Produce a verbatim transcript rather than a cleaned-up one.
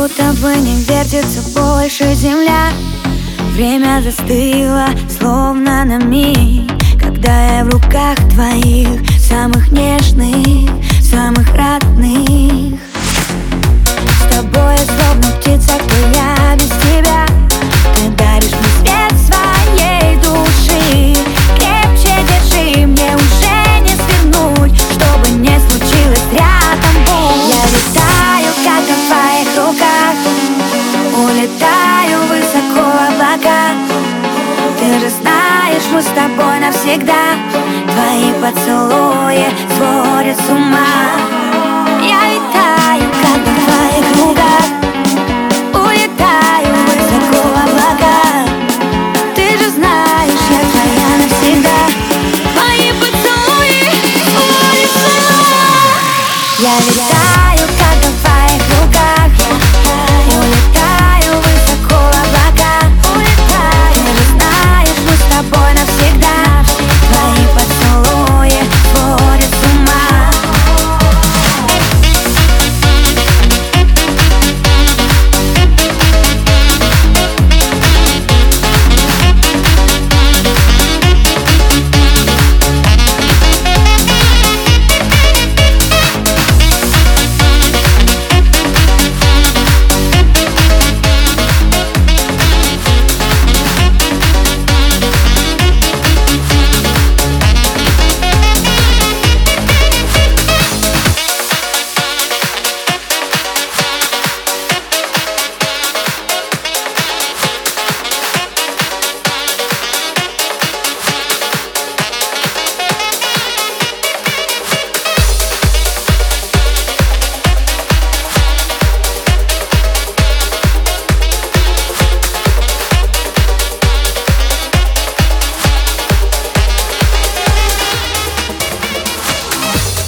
будто бы не вертится больше земля. Время застыло, словно на миг, когда я в руках твоих, самых нежных, самых родных. С тобой я словно птица, кто я без тебя. Ты даришь мне свет своей души. Крепче держи, мне уже не свернуть, чтобы не случилось рядом боль. Я летаю, как на твоих руках, улетаю высоко в облака. Ты же знаешь, мы с тобой навсегда. Твои поцелуи сводят с ума.